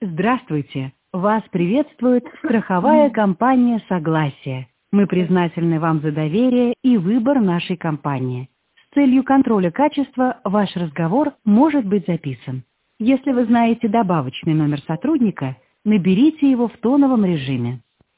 Здравствуйте! Вас приветствует страховая компания «Согласие». Мы признательны вам за доверие и выбор нашей компании. С целью контроля качества ваш разговор может быть записан. Если вы знаете добавочный номер сотрудника, наберите его в тоновом режиме.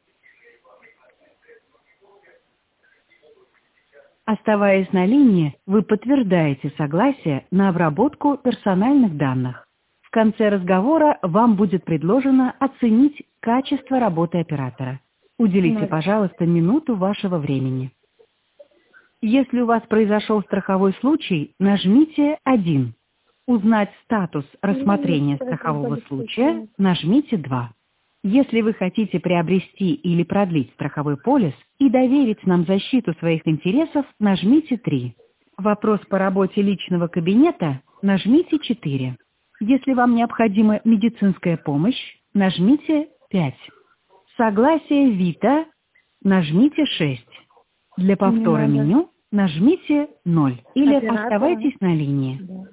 Оставаясь на линии, вы подтверждаете согласие на обработку персональных данных. В конце разговора вам будет предложено оценить качество работы оператора. Уделите, пожалуйста, минуту вашего времени. Если у вас произошел страховой случай, нажмите 1. Узнать статус рассмотрения страхового случая, нажмите 2. Если вы хотите приобрести или продлить страховой полис и доверить нам защиту своих интересов, нажмите 3. Вопрос по работе личного кабинета, нажмите 4. Если вам необходима медицинская помощь, нажмите 5. Согласие ВИТА, нажмите 6. Для повтора меню нажмите 0 или оставайтесь на линии. Да.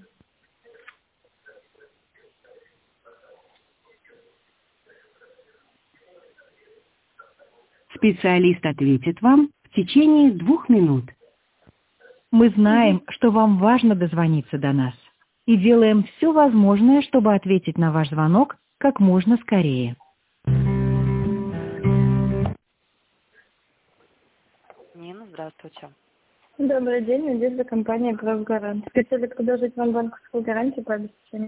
Специалист ответит вам в течение 2 минут. Мы знаем, что вам важно дозвониться до нас, и делаем все возможное, чтобы ответить на ваш звонок как можно скорее. Нина, здравствуйте. Добрый день, Надежда, компания «Правгарант». Хотели предложить вам банковскую гарантию по обеспечению.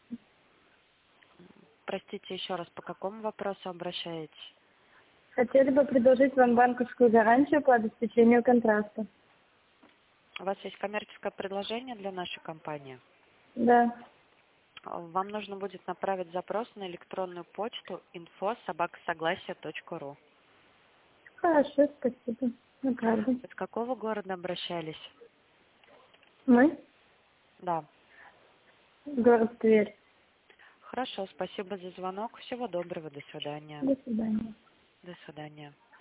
Простите, еще раз, по какому вопросу обращаетесь? Хотели бы предложить вам банковскую гарантию по обеспечению контракта. У вас есть коммерческое предложение для нашей компании? Да. Вам нужно будет направить запрос на электронную почту info@согласие.ру. Хорошо, спасибо. Ну, правда. Из какого города обращались? Мы? Да. Город Тверь. Хорошо, спасибо за звонок. Всего доброго, до свидания. До свидания. До свидания.